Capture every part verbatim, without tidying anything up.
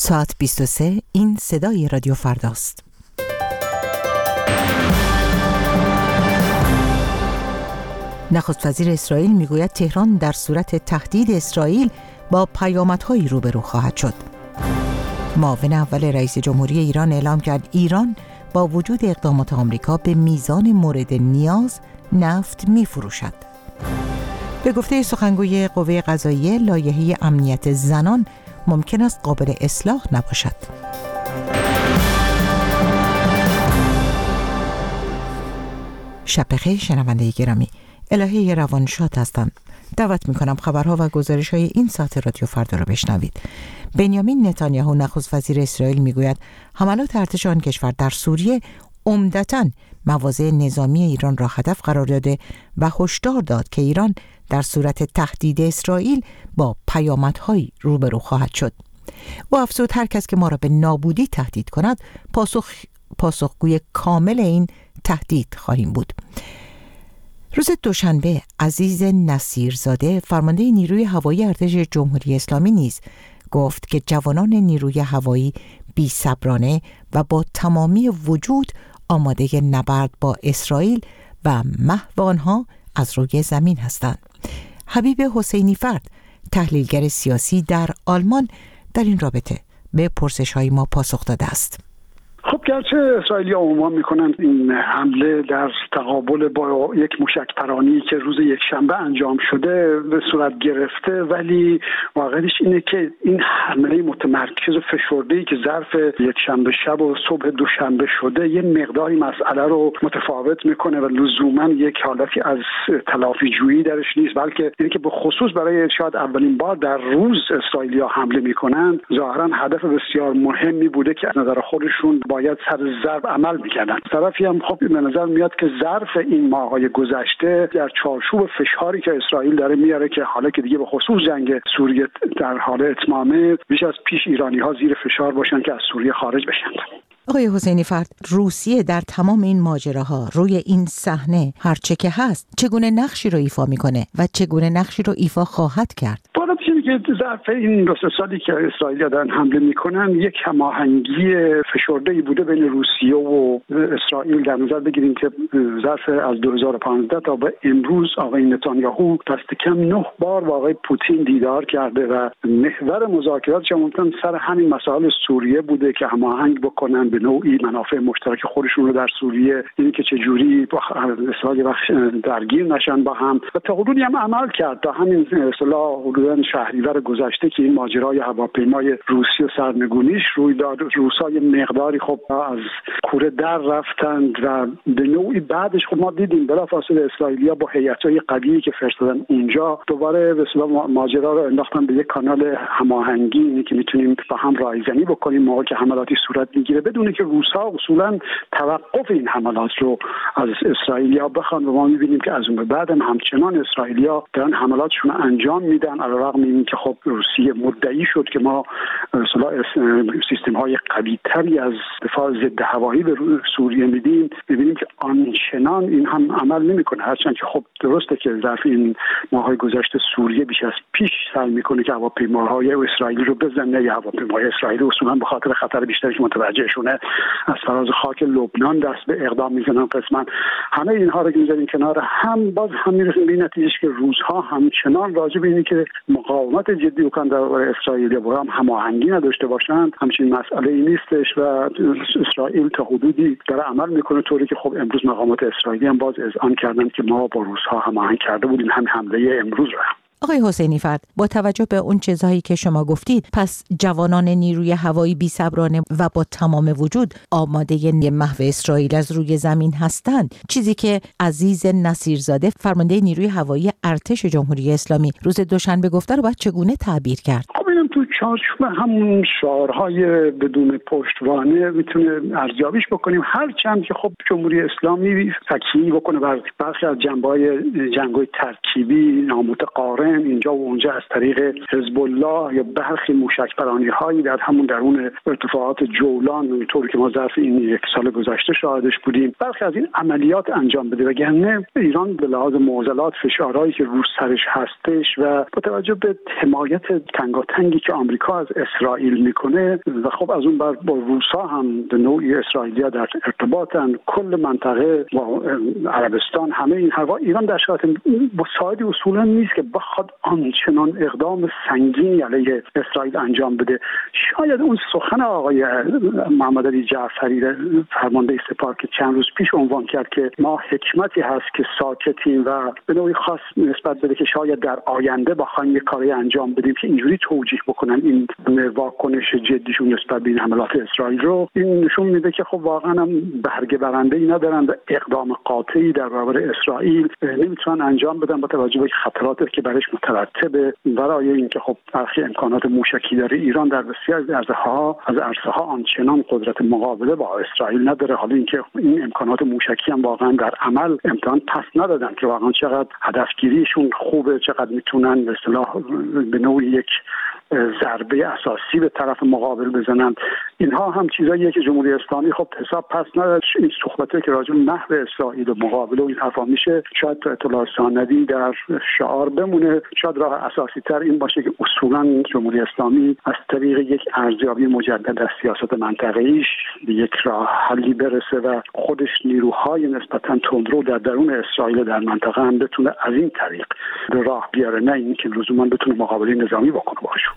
ساعت بیست و سه، این صدای رادیو فرداست. نخست وزیر اسرائیل میگوید تهران در صورت تهدید اسرائیل با پیامدهایی روبرو خواهد شد. معاون اول رئیس جمهوری ایران اعلام کرد ایران با وجود اقدامات آمریکا به میزان مورد نیاز نفت میفروشد. به گفته سخنگوی قوه قضاییه، لایحه امنیت زنان ممکن است قابل اصلاح نباشد. شب بخیر شنونده گرامی، الهه روانشاد هستند. دعوت میکنم خبرها و گزارش های این ساعت رادیو فردا رو بشنوید. بنیامین نتانیاهو نخست وزیر اسرائیل میگوید حملات ارتش آن کشور در سوریه عمدتاً مواضع نظامی ایران را هدف قرار داده و هشدار داد که ایران در صورت تهدید اسرائیل با پیامدهایی روبرو خواهد شد. او افزود هر کس که ما را به نابودی تهدید کند پاسخ پاسخگوی کامل این تهدید خواهیم بود. روز دوشنبه عزیز نصیرزاده فرمانده نیروی هوایی ارتش جمهوری اسلامی نیز گفت که جوانان نیروی هوایی بی‌صبرانه و با تمامی وجود آماده نبرد با اسرائیل و محو آنها از روی زمین هستند. حبیب حسینی فرد، تحلیلگر سیاسی در آلمان، در این رابطه به پرسش‌های ما پاسخ داده است. خب گرچه اسرائیلی‌ها عنوان می‌کنند این حمله در تقابل با یک موشک‌پرانی که روز یکشنبه انجام شده به صورت گرفته، ولی واقعیتش اینه که این حمله متمرکز و فشرده‌ای که ظرف یکشنبه شب و صبح دوشنبه شده یه مقداری مسئله رو متفاوت می‌کنه و لزوماً یک حالتی از تلافی جویی درش نیست، بلکه اینه که به خصوص برای شاید اولین بار در روز اسرائیلی‌ها حمله می‌کنند ظاهراً هدف بسیار مهمی بوده که از نظر خودشون باید سر ضرب عمل می‌کردن. طرفی هم خب به نظر میاد که ظرف این ماه‌های گذشته در چارچوب فشاری که اسرائیل داره میاره که حالا که دیگه به خصوص جنگ سوریه در حال اتمامه، بیش از پیش ایرانی‌ها زیر فشار باشن که از سوریه خارج بشن. آقای حسینی فرد، روسیه در تمام این ماجراها روی این صحنه هرچه که هست چگونه نقشی رو ایفا میکنه و چگونه نقشی رو ایفا خواهد کرد؟ باید چیزی که ظرف این دو سه سالی که اسرائیل دارن حمله میکنن یک هماهنگی فشرده‌ای بوده بین روسیه و اسرائیل. در نظر بگیریم که ظرف از دو هزار و پانزده تا به امروز آقای نتانیاهو دست کم نه بار با آقای پوتین دیدار کرده و محور مذاکرات عموما سر همین مسائل سوریه بوده که هماهنگ بکنن به نوعی منافع مشترک خودشون رو در سوریه، اینی که چه جوری با اسرائیل وقت درگیر نشن با هم و تا حدودی هم عمل کرد. تا همین اصطلاح حدوداً شهریور گذشته که این ماجرای هواپیمای روسی و سرنگونیش روی داد، روسای مقداری خب از کوره در رفتند و به نوعی بعدش خب ما دیدیم بلافاصله اسرائیلیا با هیئت‌های قوی که فرستادن اونجا دوباره به اصطلاح ماجرا رو انداختن به یک کانال هماهنگی، اینی که میتونیم با هم رایزنی بکنیم موقعی که حملاتی صورت میگیره، بدون که روس‌ها اصولاً توقف این حملات رو از اسرائیلیا بخوان. و ما می‌بینیم که از اون به بعد هم همچنان اسرائیلیا دارن حملاتشون رو انجام میدن، علیرغم اینکه خب روسیه مدعی شد که ما اصطلاح سیستم‌های قوی‌تری از دفاع ضد هوایی به سوریه میدیم. می‌بینیم که آنچنان این هم عمل نمی‌کنه، هرچند که خب درسته که ظرف این ماه‌های گذشته سوریه بیش از پیش سعی می‌کنه که هواپیماهای اسرائیلی رو بزنه، یا هواپیماهای اسرائیلی اصولاً به خاطر خطر بیشتری که متوجهشونه از فراز خاک لبنان دست به اقدام می‌زنن. قسماً همه اینها رو که می‌ذاریم کنار هم، باز هم می‌رسیم به این نتیجه که روس‌ها همچنان راجع به اینی که مقاومت جدی بکنن در اسرائیل با هم هماهنگی نداشته باشند همچین مسئله ای نیستش و اسرائیل تا حدودی داره عمل میکنه، طوری که خب امروز مقامات اسرائیلی هم باز اذعان کردن که ما با روس‌ها هماهنگ کرده بودیم هم حمله امروز رو. آقای حسینی فرد، با توجه به اون چیزهایی که شما گفتید، پس جوانان نیروی هوایی بی‌صبرانه و با تمام وجود آماده محو اسرائیل از روی زمین هستند، چیزی که عزیز نصیرزاده فرمانده نیروی هوایی ارتش جمهوری اسلامی روز دوشنبه گفته رو باید چگونه تعبیر کرد؟ خب اینم تو چارچوب همون شعارهای بدون پشتوانه میتونه ارزیابیش بکنیم، هرچند که خب جمهوری اسلامی تکیه بکنه بر برخی از جنبه‌های جنگ‌های ترکیبی نامتقارن اینجا و اونجا از طریق حزب الله یا برخی موشک‌پرانی‌هایی در همون درون ارتفاعات جولان، اونطوری که ما ظرف این یک سال گذشته شاهدش بودیم، برخی از این عملیات انجام بده. وگرنه ایران به لحاظ معضلات فشارهایی که رو سرش هستش و با توجه به حمایت تنگاتنگی که آمریکا آمریکا از اسرائیل میکنه و خب از اون بر با روسا هم به نوعی اسرائیلیا در ارتباطن، کل منطقه با عربستان همه این هوا. ایران در شرایط مساعدی اصولا نیست که بخواد آنچنان اقدام سنگینی علیه اسرائیل انجام بده. شاید اون سخن آقای محمد علی جعفری فرمانده سپاه که چند روز پیش عنوان کرد که ما حکمتی هست که ساکتیم و به نوعی خاص نسبت بده که شاید در آینده بخوایم یک کاری انجام بدیم که اینجوری توجیه بکنن این واکنش جدیشون نسبت به این حملات اسرائیل رو، این نشون میده که خب واقعا هم برگه برنده‌ای ندارن و اقدام قاطعی در برابر اسرائیل نمیتونن انجام بدن با توجه به خطراتی که برایش مترتبه، برای اینکه خب برخی امکانات موشکی داره. ایران در بسیاری از عرصه‌ها از عرصه‌ها آنچنان قدرت مقابله با اسرائیل نداره. حالا اینکه این امکانات موشکی هم واقعا در عمل امتحان پس ندادن که واقعا چقدر هدفگیریشون خوبه، چقدر میتونن به اصطلاح به نوعی یک ضربه اساسی به طرف مقابل بزنند. اینها هم چیزاییه که جمهوری اسلامی خب حساب پس نداد. این صحبته که راجع به نحو اسرائیل و مقابله و این حرفا میشه، شاید تو اطلاع سندی در شعار بمونه. شاید راه اساسی تر این باشه که اصولا جمهوری اسلامی از طریق یک ارزیابی مجدد از سیاست منطقه‌ایش به یک راه حلی برسه و خودش نیروهای نسبتا تندرو در درون اسرائیل در منطقه هم بتونه از این طریق به راه بیاره، نه اینکه لزوما بتونه مقابله نظامی بکنه باشون.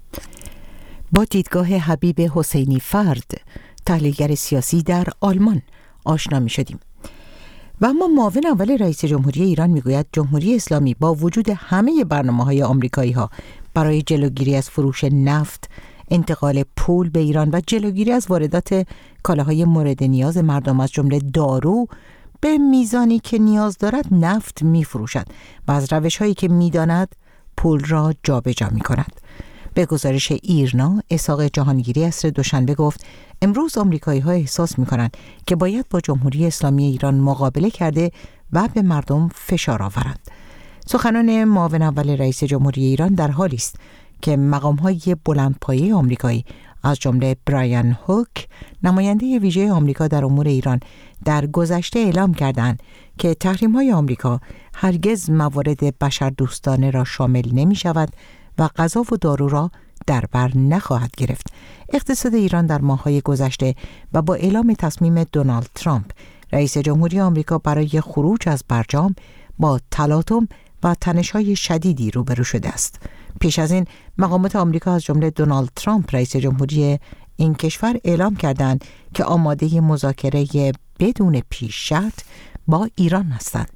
با دیدگاه حبیب حسینی فرد، تحلیلگر سیاسی در آلمان آشنا می شدیم. و اما معاون اول رئیس جمهوری ایران می گوید جمهوری اسلامی با وجود همه برنامه‌های آمریکایی ها برای جلوگیری از فروش نفت، انتقال پول به ایران و جلوگیری از واردات کالاهای مورد نیاز مردم از جمله دارو به میزانی که نیاز دارد نفت می فروشد و از روش‌هایی که می داند پول را جابجا می کند. به گزارش ایرنا، اسحاق جهانگیری عصر دوشنبه گفت امروز آمریکایی‌ها احساس می‌کنند که باید با جمهوری اسلامی ایران مقابله کرده و به مردم فشار آورند. سخنان معاون اول رئیس جمهوری ایران در حالی است که مقام‌های بلندپایه آمریکایی از جمله برایان هوک، نماینده ویژه آمریکا در امور ایران، در گذشته اعلام کردند که تحریم‌های آمریکا هرگز موارد بشردوستانه را شامل نمی‌شود و غذا و دارو را در بر نخواهد گرفت. اقتصاد ایران در ماه‌های گذشته و با اعلام تصمیم دونالد ترامپ رئیس جمهوری آمریکا برای خروج از برجام با تلاطم و تنش‌های شدیدی روبرو شده است. پیش از این مقامات آمریکا از جمله دونالد ترامپ رئیس جمهوری این کشور اعلام کردند که آماده مذاکره بدون پیش شرط با ایران هستند.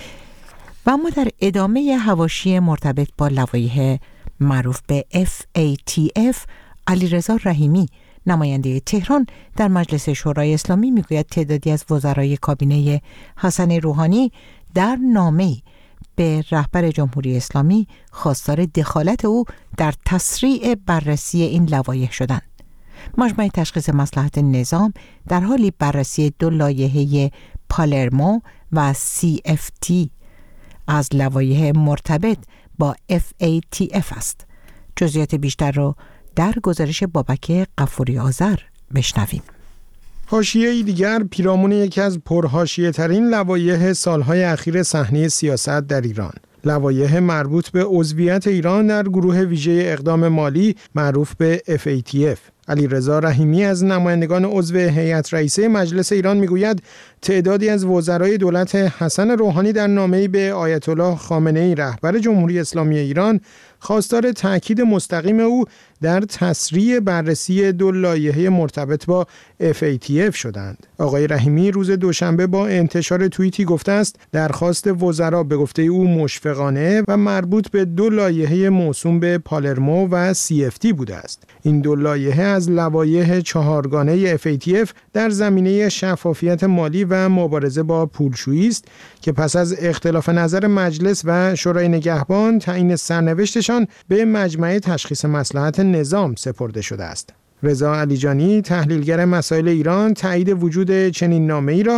و اما در ادامه حواشی مرتبط با لوایح معروف به اف ای تی اف، علیرضا رحیمی، نماینده تهران در مجلس شورای اسلامی، میگوید تعدادی از وزرای کابینه حسن روحانی در نامه‌ای به رهبر جمهوری اسلامی خواستار دخالت او در تسریع بررسی این لوایح شدند. مجمع تشخیص مصلحت نظام در حالی بررسی دو لایحه پالرمو و سی اف تی از لوایح مرتبط با اف ای تی اف است. جزئیات بیشتر رو در گزارش بابک غفوری آذر بشنویم. حاشیه‌ای دیگر پیرامون یکی از پرحاشیه ترین لوایح سالهای اخیر صحنه سیاست در ایران، لوایح مربوط به عضویت ایران در گروه ویژه اقدام مالی معروف به اف ای تی اف. علیرضا رحیمی از نمایندگان عضو هیئت رئیسه مجلس ایران میگوید تعدادی از وزرای دولت حسن روحانی در نامه‌ای به آیت الله خامنه‌ای رهبر جمهوری اسلامی ایران خواستار تأکید مستقیم او در تسریع بررسی دو لایحه مرتبط با اف ای تی اف شدند. آقای رحیمی روز دوشنبه با انتشار توییتی گفته است درخواست وزرا به گفته او مشفقانه و مربوط به دو لایحه موسوم به پالرمو و سی اف تی بوده است. این دو لایحه از لوایح چهارگانه اف ای تی اف در زمینه شفافیت مالی و مبارزه با پولشویی است که پس از اختلاف نظر مجلس و شورای نگهبان تعیین سرنوشتشان به مجمع تشخیص مصلحت نظام سپرده شده است. رضا علیجانی، تحلیلگر مسائل ایران، تایید وجود چنین نامه‌ای را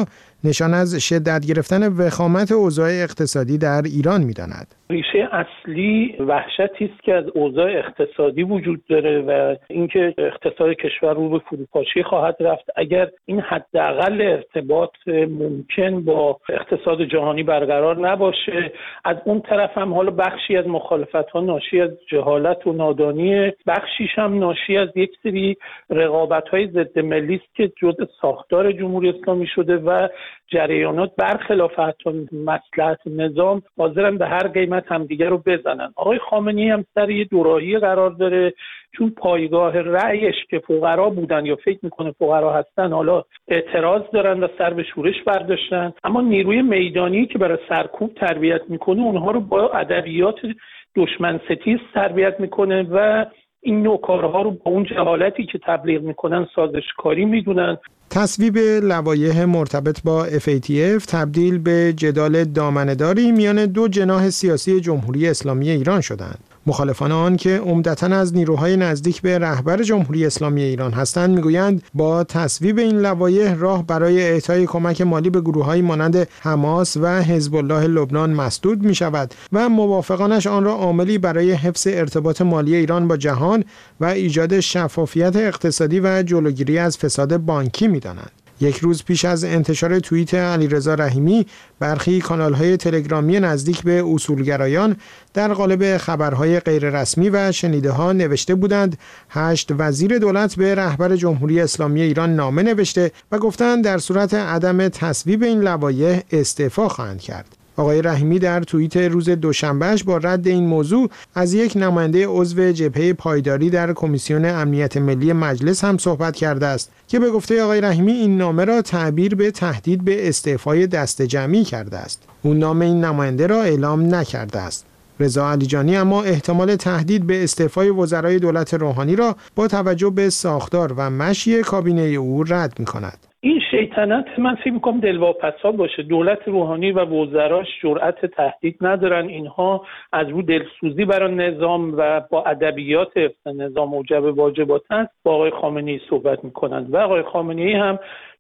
نشان از شدت گرفتن وخامت اوضاع اقتصادی در ایران می‌داند. ریشه اصلی وحشتی است که از اوضاع اقتصادی وجود داره و اینکه اقتصاد کشور رو به فروپاشی خواهد رفت اگر این حداقل ارتباط ممکن با اقتصاد جهانی برقرار نباشه. از اون طرف هم حالا بخشی از مخالفت‌ها ناشی از جهالت و نادانی، بخشیش هم ناشی از یک سری رقابت‌های ضد ملی است که جزء ساختار جمهوری اسلامی شده و جریانات برخلاف حتی مصلحت نظام حاضرن به هر قیمت همدیگه رو بزنن. آقای خامنه‌ای هم سر یه دوراهی قرار داره، چون پایگاه رأیش که فقرا بودن یا فکر میکنه فقرا هستن حالا اعتراض دارن و سر به شورش برداشتن، اما نیروی میدانی که برای سرکوب تربیت میکنه اونها رو با ادبیات دشمن ستیز تربیت میکنه و این نوع کارها رو با اون جهالتی که تبلیغ میکنن سازشکاری میدونن. تصویب لوایح مرتبط با اف ای تی اف تبدیل به جدال دامنه‌داری میان دو جناح سیاسی جمهوری اسلامی ایران شدند. مخالفان آن که عمدتاً از نیروهای نزدیک به رهبر جمهوری اسلامی ایران هستند میگویند با تصویب این لوایح راه برای اعطای کمک مالی به گروه‌هایی مانند حماس و حزب الله لبنان مسدود می‌شود و موافقانش آن را عاملی برای حفظ ارتباط مالی ایران با جهان و ایجاد شفافیت اقتصادی و جلوگیری از فساد بانکی می‌دانند. یک روز پیش از انتشار توییت علیرضا رحیمی، برخی کانال‌های تلگرامی نزدیک به اصولگرایان در قالب خبرهای غیررسمی و شنیده‌ها نوشته بودند هشت وزیر دولت به رهبر جمهوری اسلامی ایران نامه نوشته و گفتند در صورت عدم تصویب این لوایح استعفا خواهند کرد. آقای رحیمی در توییت روز دوشنبهش با رد این موضوع از یک نماینده عضو جبهه پایداری در کمیسیون امنیت ملی مجلس هم صحبت کرده است که به گفته آقای رحیمی این نامه را تعبیر به تهدید به استعفای دست جمعی کرده است. اون نام این نماینده را اعلام نکرده است. رضا علیجانی اما احتمال تهدید به استعفای وزرای دولت روحانی را با توجه به ساختار و مشی کابینه او رد می‌کند. این شیطنت من فکر می‌کنم دلواپسا باشه. دولت روحانی و وزراش جرأت تهدید ندارن. اینها از رو دلسوزی برای نظام و با ادبیات حفظ نظام موجب واجبات است با آقای خامنه‌ای صحبت می‌کنند و آقای خامنه‌ای هم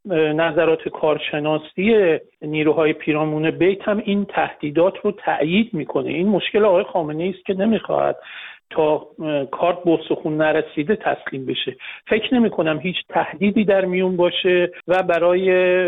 نظرات کارشناسی نیروهای پیرامون بیت هم این تهدیدات رو تأیید میکنه. این مشکل آقای خامنه‌ای است که نمیخواهد تا کارت به استخوان نرسیده تسلیم بشه. فکر نمی کنم هیچ تهدیدی در میون باشه و برای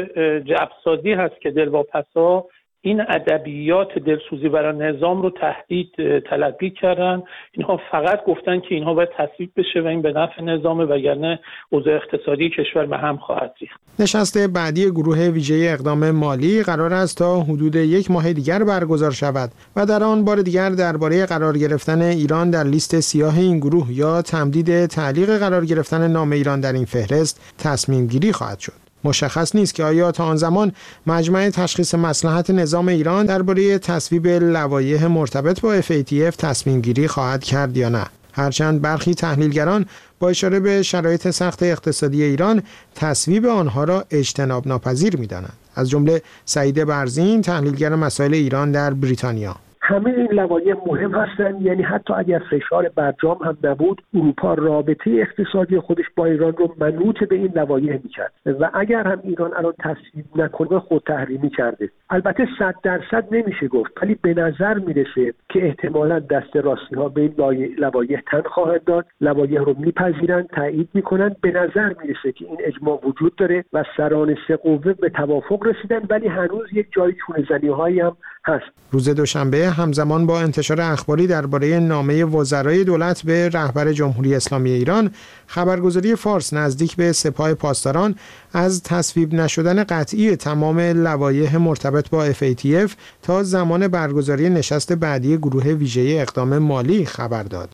جبسازی هست که دلواپسا این ادبیات دلسوزی برای نظام رو تهدید تلقی کردن. اینها فقط گفتن که اینها باید تصویب بشه و این به نفع نظامه وگرنه اوضاع اقتصادی کشور به هم خواهد ریخت. نشست بعدی گروه ویژه اقدام مالی قرار است تا حدود یک ماه دیگر برگزار شود و در آن بار دیگر درباره قرار گرفتن ایران در لیست سیاه این گروه یا تمدید تعلیق قرار گرفتن نام ایران در این فهرست تصمیم گیری خواهد شد. مشخص نیست که آیا تا آن زمان مجمع تشخیص مصلحت نظام ایران درباره تصویب لوایح مرتبط با اف ای تی اف تصمیم گیری خواهد کرد یا نه. هرچند برخی تحلیلگران با اشاره به شرایط سخت اقتصادی ایران تصویب آنها را اجتناب ناپذیر می‌دانند. از جمله سعید برزین، تحلیلگر مسائل ایران در بریتانیا. همه این لوایح مهم هستند، یعنی حتی اگر فشار برجام هم نبود اروپا رابطه اقتصادی خودش با ایران رو منوط به این لوایح میکرد و اگر هم ایران الان تصویب نکنه خود تحریمی کرده. البته صد درصد نمیشه گفت، ولی به نظر میرسه که احتمالاً دست راستی ها به این لوایح تن خواهد داد، لوایح رو میپذیرن، تایید میکنن. به نظر میرسه که این اجماع وجود داره و سران سه قوه به توافق رسیدن، ولی هنوز یک جای چونه‌زنی هایی هم هست. روز دوشنبه همزمان با انتشار اخباری درباره نامه وزرای دولت به رهبر جمهوری اسلامی ایران، خبرگزاری فارس نزدیک به سپاه پاسداران از تصویب نشدن قطعی تمام لوایح مرتبط با اف ای تی اف تا زمان برگزاری نشست بعدی گروه ویژه اقدام مالی خبر داد.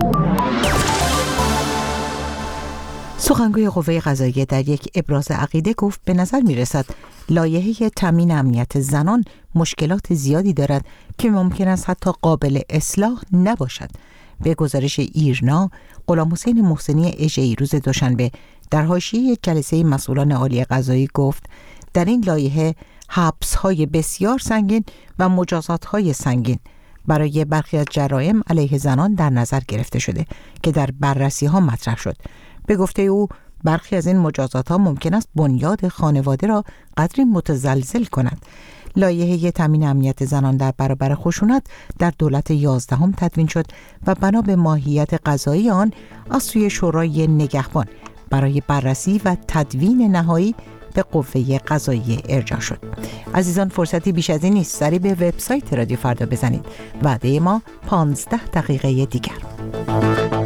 سخنگوی قوه قضاییه در یک ابراز عقیده گفت به نظر می رسد لایحه تامین امنیت زنان مشکلات زیادی دارد که ممکن است حتی قابل اصلاح نباشد. به گزارش ایرنا، غلامحسین محسنی اژه‌ای روز دوشنبه در حاشیه یک جلسه مسئولان عالی قضایی گفت در این لایحه حبس‌های بسیار سنگین و مجازات‌های سنگین برای برخی از جرایم علیه زنان در نظر گرفته شده که در بررسی‌ها مطرح شد. به گفته او برخی از این مجازات ها ممکن است بنیاد خانواده را قدری متزلزل کند. لایحه تامین امنیت زنان در برابر خشونت در دولت یازدهم تدوین شد و بنا به ماهیت قضایی آن از سوی شورای نگهبان برای بررسی و تدوین نهایی به قوه قضاییه ارجاع شد. عزیزان، فرصتی بیش از این نیست. سری به وبسایت رادیو فردا بزنید. وعده ما پانزده دقیقه دیگر.